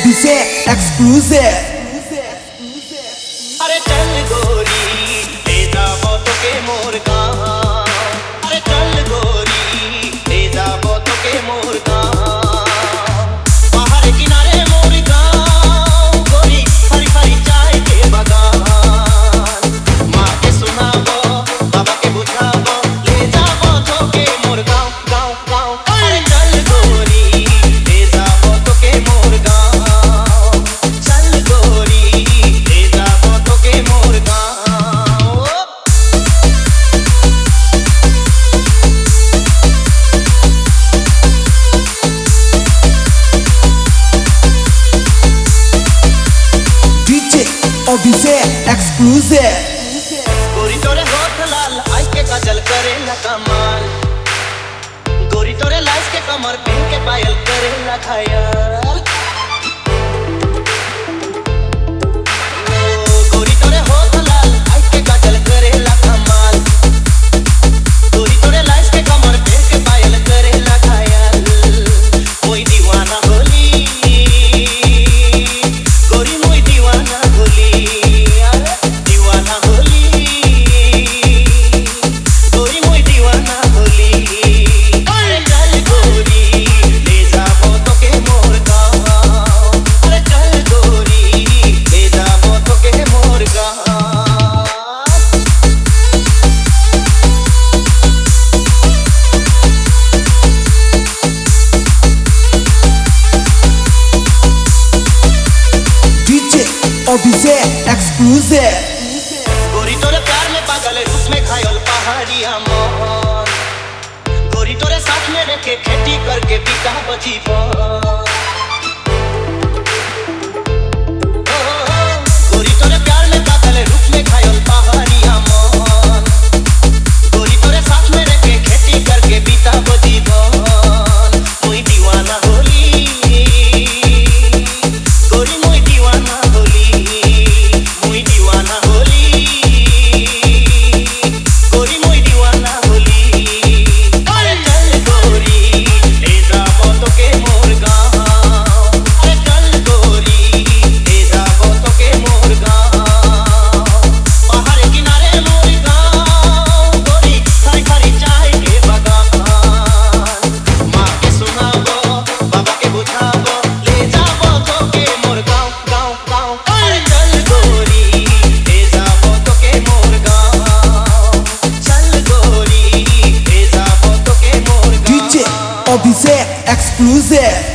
Abhishek exclusive. अरे चल गोरी ले जाबो तोके मोर गाँव, अरे चल गोरी ले जाबो तोके मोर गाँव, पहाड़ किनारे मोर गाँव गोरी हरी हरी चाय के बगान, माँ के सुनाबो बाबा के बुझाबो ले जाबो तोके मोर गाँव गाँव गाँव। अरे चल गोरी ले जाबो तोके मोर गाँव, चल गोरी ले जाबो तोके मोर गाँव। DJ Abhishek exclusive. गोरी तोरे होठ लाल आई के काजल करेला कमाल, गोरी तोरे लाइस के कमर पे के पायल करेला घायल, गोरी तोरे होठ लाल आई के काजल करेला कमाल, गोरी तोरे लाइस के कमर पे के पायल करेला घायल, कोई दीवाना होली गोरी मोई दीवाना होली, अरे दीवाना होली गोरी मोई दीवाना होली। अरे चल गोरी ले जाबो तोके मोर गाँव, अरे चल गोरी ले जाबो तोके मोर गाँव। DJ Abhishek exclusive. गोरी तोरे प्यार में पागल रूप में घायल पहाड़िया मोहन, गोरी तोरे साथ में रह के खेती करके बिता बजीवन, गोरी तोरे प्यार में पागल रूप में घायल पहाड़िया मोहन, गोरी तोरे साथ में रह के खेती करके बिता बजीवन, मोई दीवाना होली गोरी मोई दीवाना होली, मोई दीवाना होली गोरी मोई दीवाना होली। अरे चल गोरी ले जाबो तोके मोर गाँव, अरे चल गोरी ले जाबो तोके मोर गाँव, पहाड़ किनारे मोर गाँव गोरी हरी हरी चाय के बगान, माँ के सुनाबो बाबा के बुझाबो ले जाबो तोके मोर गाँव गाँव गाँव। अरे चल गोरी ले जाबो तोके मोर गाँव, चल गोरी ले जाबो तोके मोर डीजे गाँव। अभिषेक एक्सक्लूसिव।